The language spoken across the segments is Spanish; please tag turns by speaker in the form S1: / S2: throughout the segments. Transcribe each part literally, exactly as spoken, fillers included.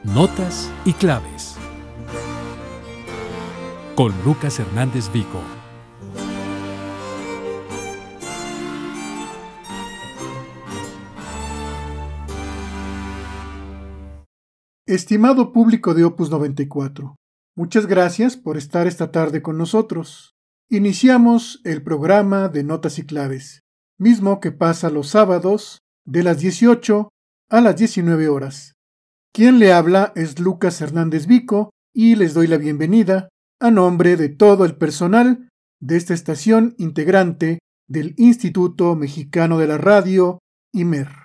S1: Notas y claves. Con Lucas Hernández Vico.
S2: Estimado público de Opus noventa y cuatro, muchas gracias por estar esta tarde con nosotros. Iniciamos el programa de Notas y Claves, mismo que pasa los sábados de las dieciocho a las diecinueve horas. Quien le habla es Lucas Hernández Vico y les doy la bienvenida a nombre de todo el personal de esta estación integrante del Instituto Mexicano de la Radio, I M E R.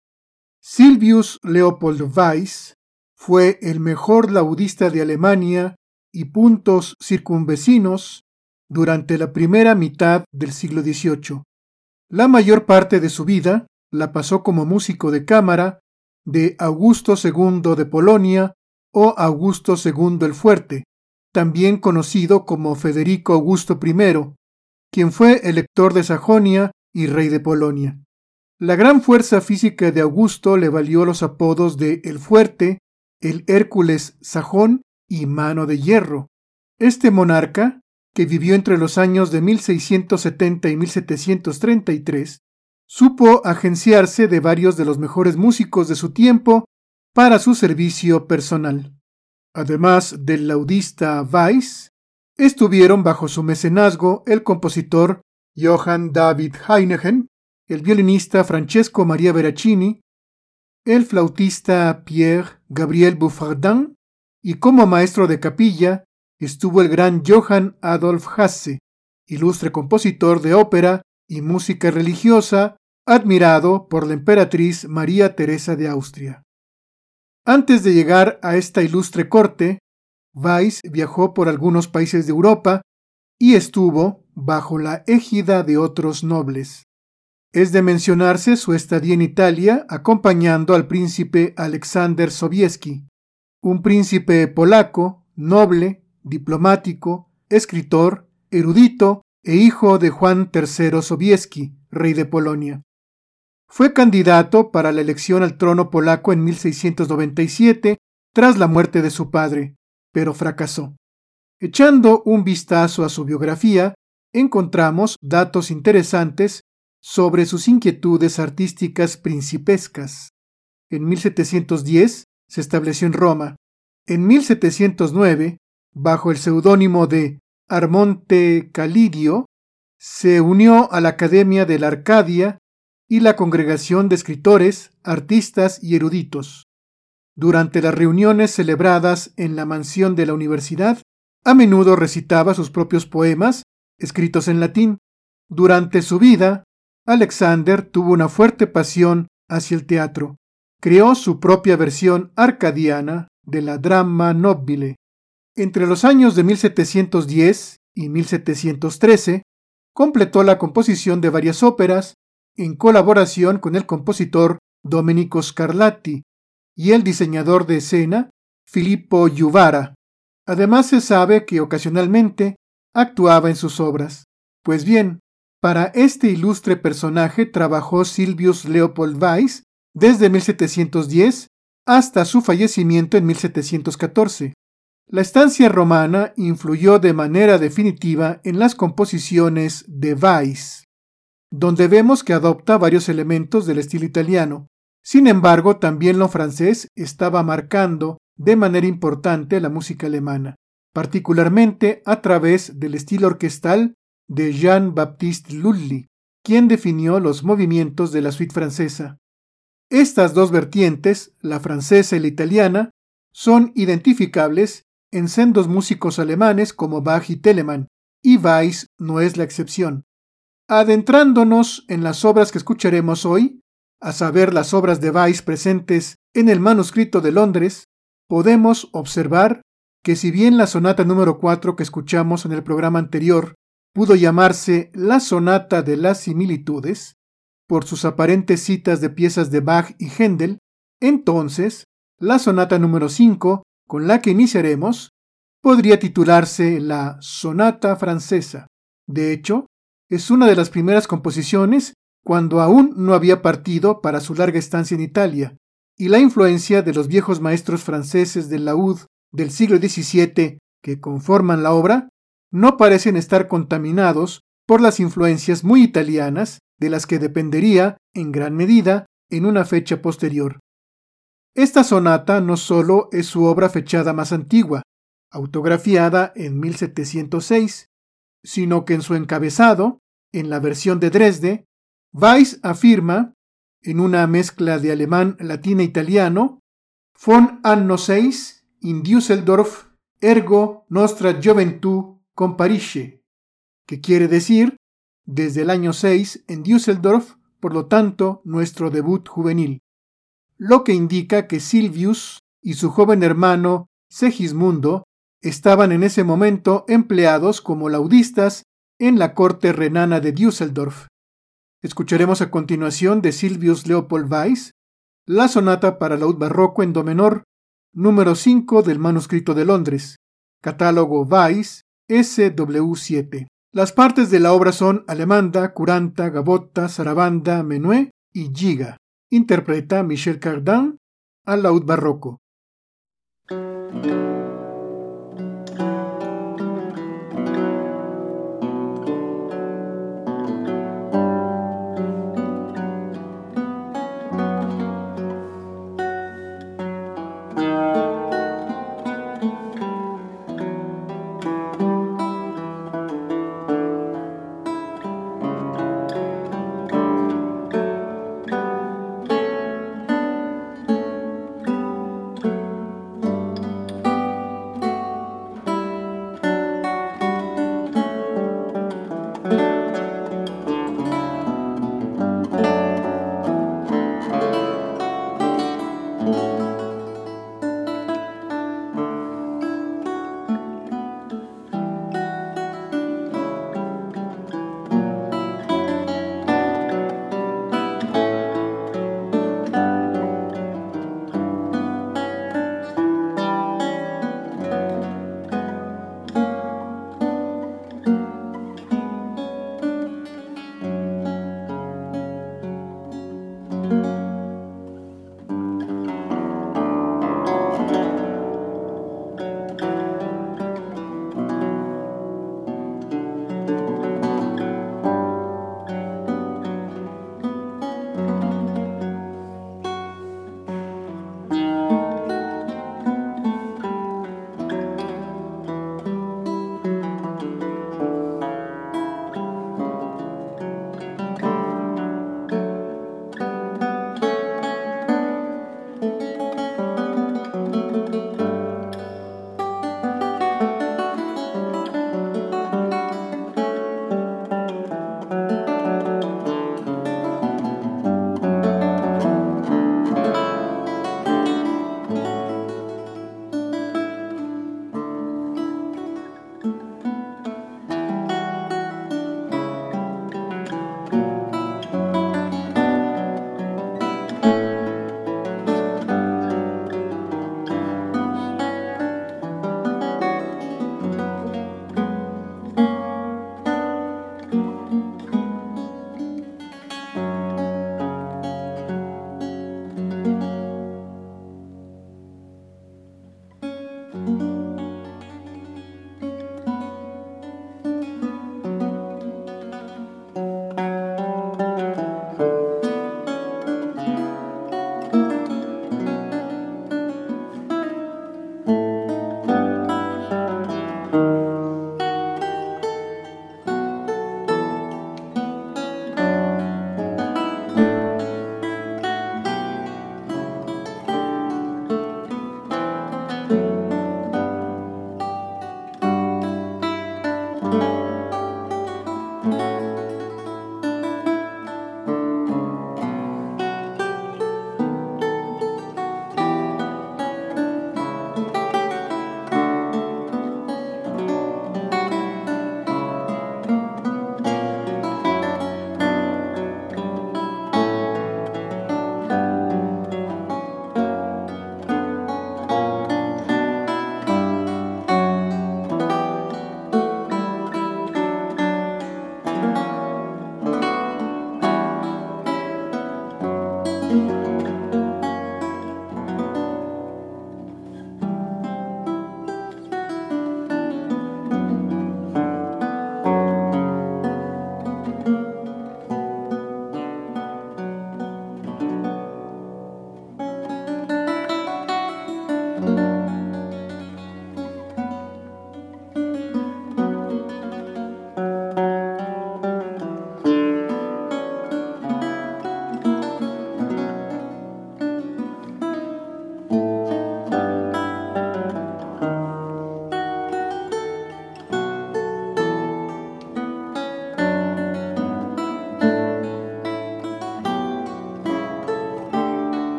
S2: Sylvius Leopold Weiss fue el mejor laudista de Alemania y puntos circunvecinos durante la primera mitad del siglo dieciocho. La mayor parte de su vida la pasó como músico de cámara de Augusto segundo de Polonia o Augusto segundo el Fuerte, también conocido como Federico Augusto primero, quien fue elector de Sajonia y rey de Polonia. La gran fuerza física de Augusto le valió los apodos de El Fuerte, el Hércules sajón y Mano de Hierro. Este monarca, que vivió entre los años de mil seiscientos setenta y mil setecientos treinta y tres, supo agenciarse de varios de los mejores músicos de su tiempo para su servicio personal. Además del laudista Weiss, estuvieron bajo su mecenazgo el compositor Johann David Heineken, el violinista Francesco Maria Veracini, el flautista Pierre Gabriel Buffardin, y como maestro de capilla estuvo el gran Johann Adolf Hasse, ilustre compositor de ópera y música religiosa, admirado por la emperatriz María Teresa de Austria. Antes de llegar a esta ilustre corte, Weiss viajó por algunos países de Europa y estuvo bajo la égida de otros nobles. Es de mencionarse su estadía en Italia acompañando al príncipe Aleksander Sobieski, un príncipe polaco, noble, diplomático, escritor, erudito e hijo de Juan tercero Sobieski, rey de Polonia. Fue candidato para la elección al trono polaco en mil seiscientos noventa y siete tras la muerte de su padre, pero fracasó. Echando un vistazo a su biografía, encontramos datos interesantes sobre sus inquietudes artísticas principescas. En mil setecientos diez se estableció en Roma. En mil setecientos nueve, bajo el seudónimo de Armonte Calidio, se unió a la Academia de la Arcadia y la Congregación de Escritores, Artistas y Eruditos. Durante las reuniones celebradas en la mansión de la universidad, a menudo recitaba sus propios poemas, escritos en latín. Durante su vida, Alexander tuvo una fuerte pasión hacia el teatro. Creó su propia versión arcadiana de la Dramma Nobile. Entre los años de mil setecientos diez y mil setecientos trece, completó la composición de varias óperas en colaboración con el compositor Domenico Scarlatti y el diseñador de escena Filippo Juvara. Además se sabe que ocasionalmente actuaba en sus obras. Pues bien, para este ilustre personaje trabajó Sylvius Leopold Weiss desde mil setecientos diez hasta su fallecimiento en mil setecientos catorce. La estancia romana influyó de manera definitiva en las composiciones de Weiss, donde vemos que adopta varios elementos del estilo italiano. Sin embargo, también lo francés estaba marcando de manera importante la música alemana, particularmente a través del estilo orquestal de Jean-Baptiste Lully, quien definió los movimientos de la suite francesa. Estas dos vertientes, la francesa y la italiana, son identificables en sendos músicos alemanes como Bach y Telemann, y Weiss no es la excepción. Adentrándonos en las obras que escucharemos hoy, a saber las obras de Weiss presentes en el manuscrito de Londres, podemos observar que si bien la sonata número cuatro que escuchamos en el programa anterior pudo llamarse la sonata de las similitudes, por sus aparentes citas de piezas de Bach y Händel, entonces la sonata número cinco, con la que iniciaremos, podría titularse la sonata francesa. De hecho, es una de las primeras composiciones cuando aún no había partido para su larga estancia en Italia, y la influencia de los viejos maestros franceses del laúd del siglo diecisiete que conforman la obra no parecen estar contaminados por las influencias muy italianas de las que dependería, en gran medida, en una fecha posterior. Esta sonata no solo es su obra fechada más antigua, autografiada en mil setecientos seis, sino que en su encabezado, en la versión de Dresde, Weiss afirma, en una mezcla de alemán, latín e italiano, von anno seis in Düsseldorf ergo nostra gioventù comparisce, que quiere decir, desde el año seis en Düsseldorf, por lo tanto, nuestro debut juvenil, lo que indica que Silvius y su joven hermano Segismundo estaban en ese momento empleados como laudistas en la corte renana de Düsseldorf. Escucharemos a continuación de Silvius Leopold Weiss la sonata para laúd barroco en do menor, número cinco del manuscrito de Londres, catálogo Weiss S W siete. Las partes de la obra son alemanda, curanta, gavotta, sarabanda, menué y giga. Interpreta Michel Cardin al laúd barroco.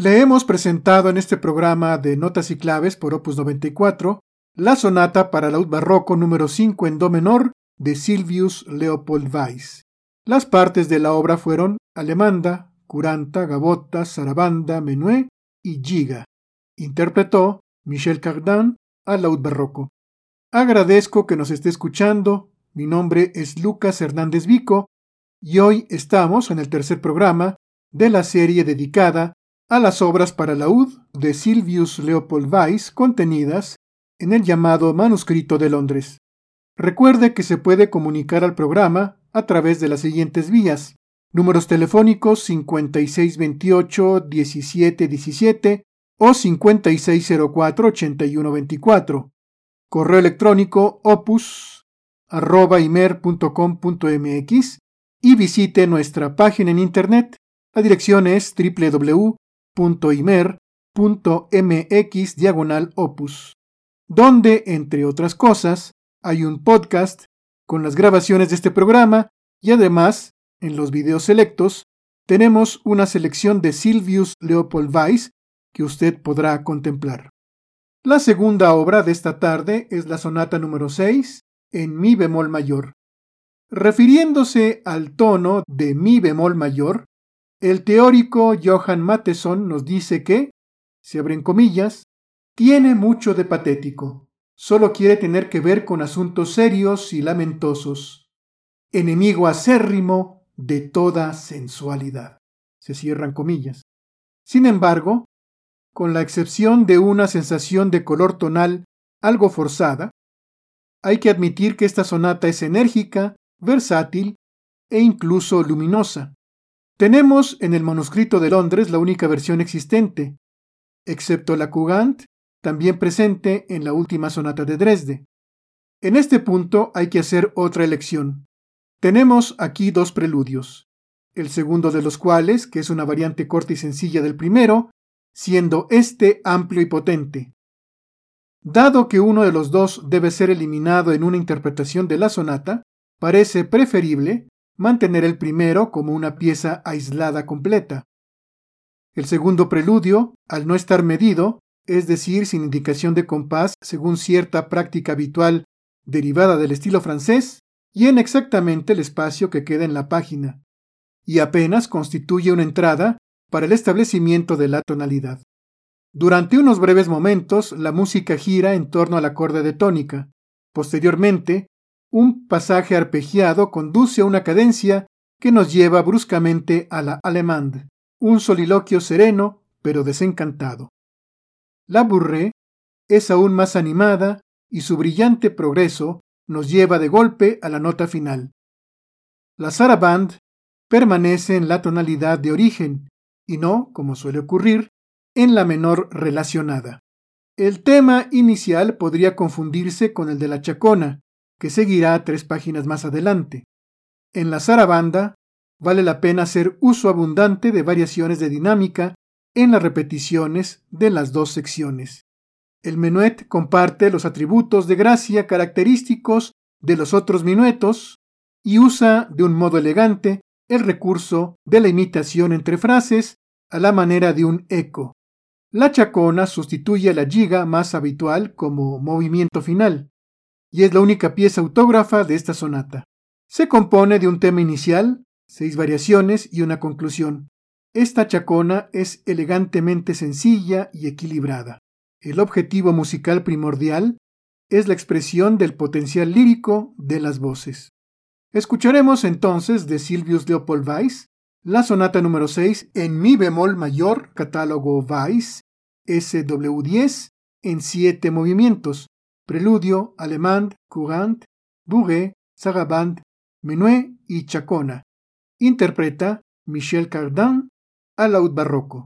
S2: Le hemos presentado en este programa de Notas y Claves por Opus noventa y cuatro la sonata para laúd barroco número cinco en do menor de Sylvius Leopold Weiss. Las partes de la obra fueron Alemanda, Curanta, Gavotta, Sarabanda, Menuet y Giga. Interpretó Michel Cardin al laúd barroco. Agradezco que nos esté escuchando. Mi nombre es Lucas Hernández Vico y hoy estamos en el tercer programa de la serie dedicada a las obras para laúd de Sylvius Leopold Weiss contenidas en el llamado Manuscrito de Londres. Recuerde que se puede comunicar al programa a través de las siguientes vías: números telefónicos cincuenta y seis veintiocho diecisiete diecisiete o cincuenta y seis cero cuatro ochenta y uno veinticuatro, correo electrónico opus arroba imer punto com punto mx y visite nuestra página en internet. La dirección es doble u doble u doble u punto imer punto mx diagonal opus, donde, entre otras cosas, hay un podcast con las grabaciones de este programa y además, en los videos selectos, tenemos una selección de Sylvius Leopold Weiss que usted podrá contemplar. La segunda obra de esta tarde es la sonata número seis en mi bemol mayor. Refiriéndose al tono de mi bemol mayor, el teórico Johann Mattheson nos dice que, se abren comillas, tiene mucho de patético, solo quiere tener que ver con asuntos serios y lamentosos, enemigo acérrimo de toda sensualidad. Se cierran comillas. Sin embargo, con la excepción de una sensación de color tonal algo forzada, hay que admitir que esta sonata es enérgica, versátil e incluso luminosa. Tenemos en el manuscrito de Londres la única versión existente, excepto la Kugant, también presente en la última sonata de Dresde. En este punto hay que hacer otra elección. Tenemos aquí dos preludios, el segundo de los cuales, que es una variante corta y sencilla del primero, siendo este amplio y potente. Dado que uno de los dos debe ser eliminado en una interpretación de la sonata, parece preferible mantener el primero como una pieza aislada completa. El segundo preludio, al no estar medido, es decir, sin indicación de compás según cierta práctica habitual derivada del estilo francés, llena exactamente el espacio que queda en la página, y apenas constituye una entrada para el establecimiento de la tonalidad. Durante unos breves momentos, la música gira en torno al acorde de tónica. Posteriormente, un pasaje arpegiado conduce a una cadencia que nos lleva bruscamente a la Allemande, un soliloquio sereno pero desencantado. La Bourrée es aún más animada y su brillante progreso nos lleva de golpe a la nota final. La Sarabande permanece en la tonalidad de origen y no, como suele ocurrir, en la menor relacionada. El tema inicial podría confundirse con el de la Chacona, que seguirá tres páginas más adelante. En la Sarabanda vale la pena hacer uso abundante de variaciones de dinámica en las repeticiones de las dos secciones. El menuet comparte los atributos de gracia característicos de los otros minuetos y usa de un modo elegante el recurso de la imitación entre frases a la manera de un eco. La Chacona sustituye a la giga más habitual como movimiento final, y es la única pieza autógrafa de esta sonata. Se compone de un tema inicial, seis variaciones y una conclusión. Esta chacona es elegantemente sencilla y equilibrada. El objetivo musical primordial es la expresión del potencial lírico de las voces. Escucharemos entonces de Sylvius Leopold Weiss la sonata número seis en mi bemol mayor, catálogo Weiss, S W diez, en siete movimientos: preludio, Alemande, Courante, Bourrée, Sarabande, Menuet y Chacona. Interpreta Michel Cardin al laúd barroco.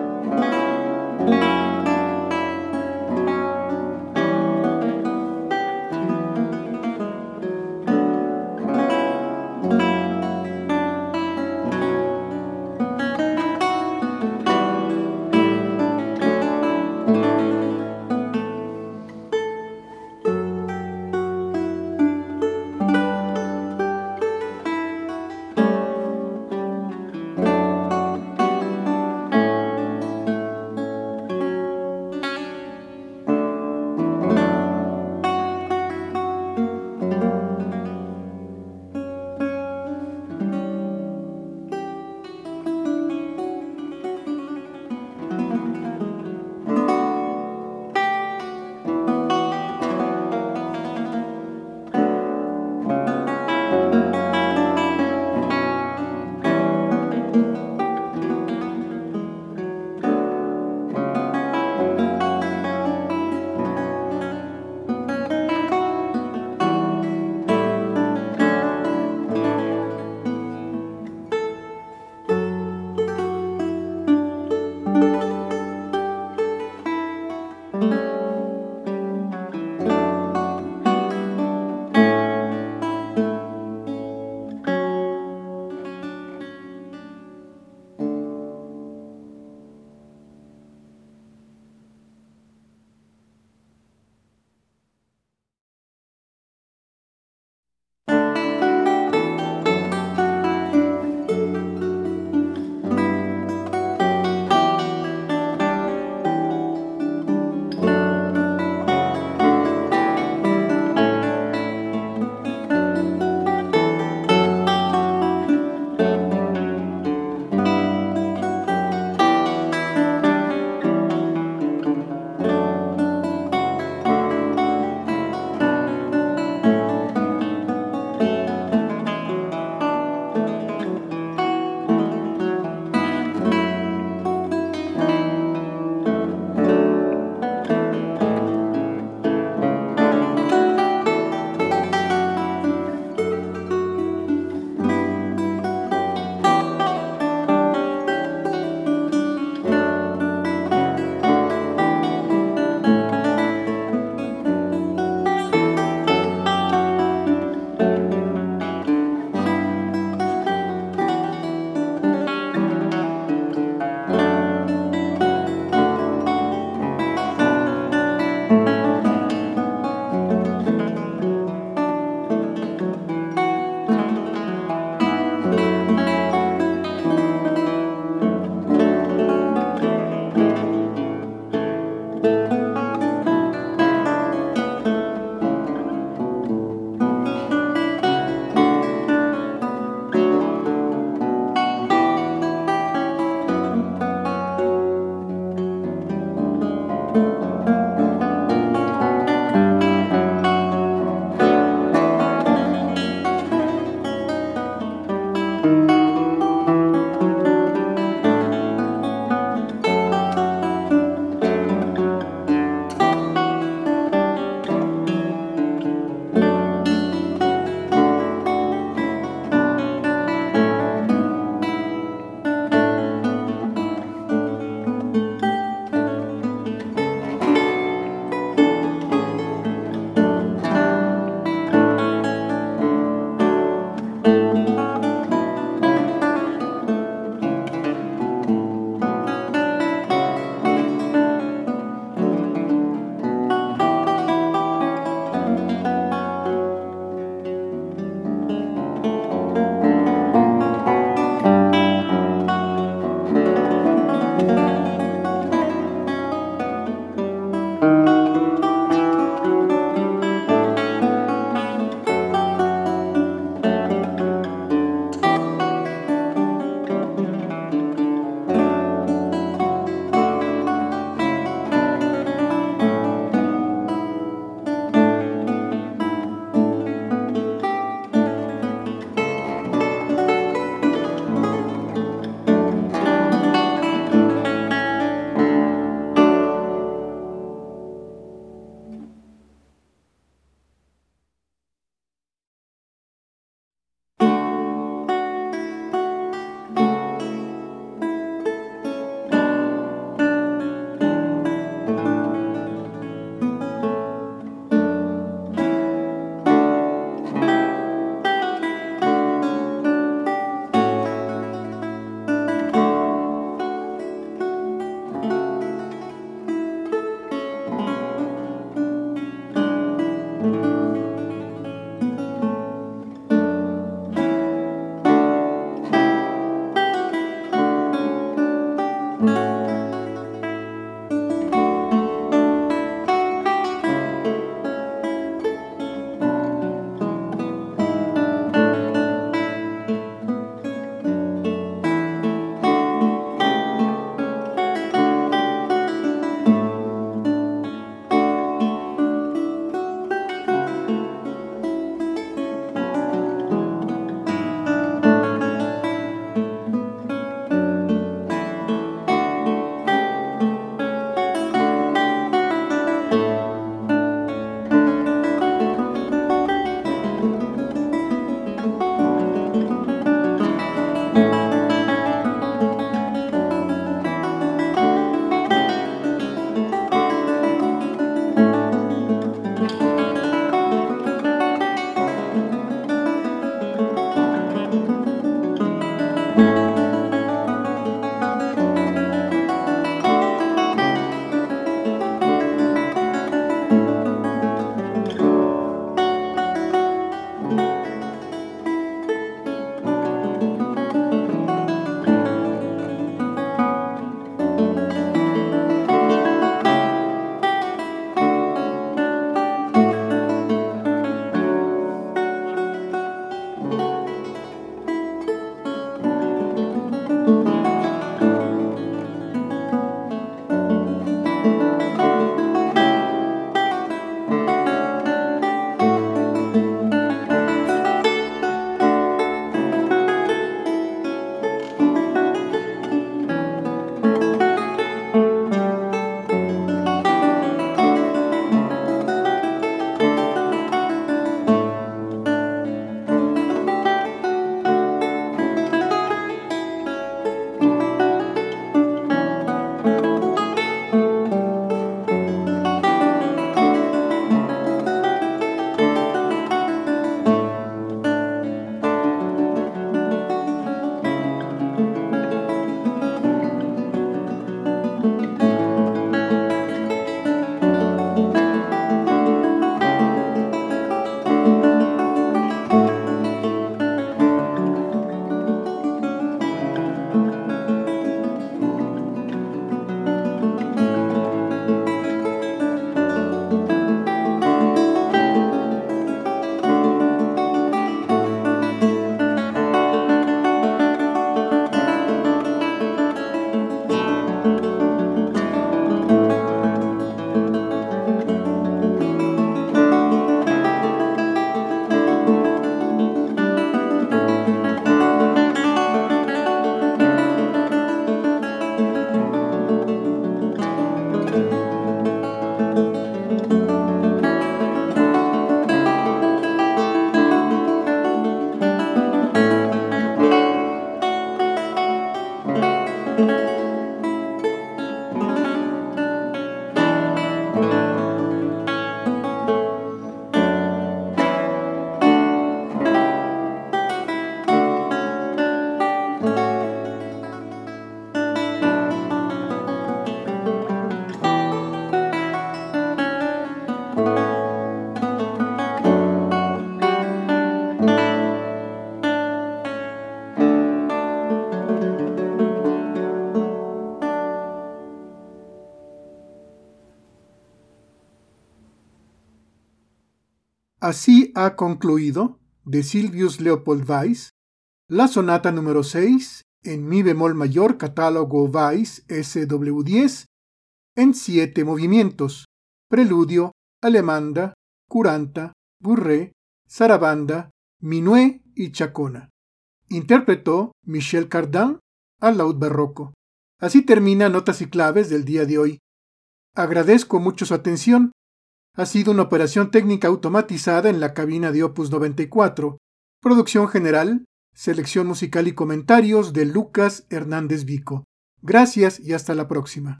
S2: Así ha concluido, de Sylvius Leopold Weiss, la sonata número seis en mi bemol mayor, catálogo Weiss S W diez, en siete movimientos: preludio, alemanda, curanta, burré, zarabanda, minué y chacona. Interpretó Michel Cardin al laúd barroco. Así termina Notas y Claves del día de hoy. Agradezco mucho su atención. Ha sido una operación técnica automatizada en la cabina de Opus noventa y cuatro. Producción general, selección musical y comentarios de Lucas Hernández Vico. Gracias y hasta la próxima.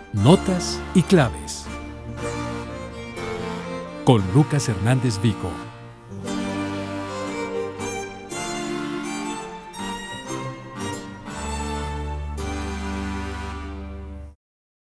S1: Notas y Claves con Lucas Hernández Vico.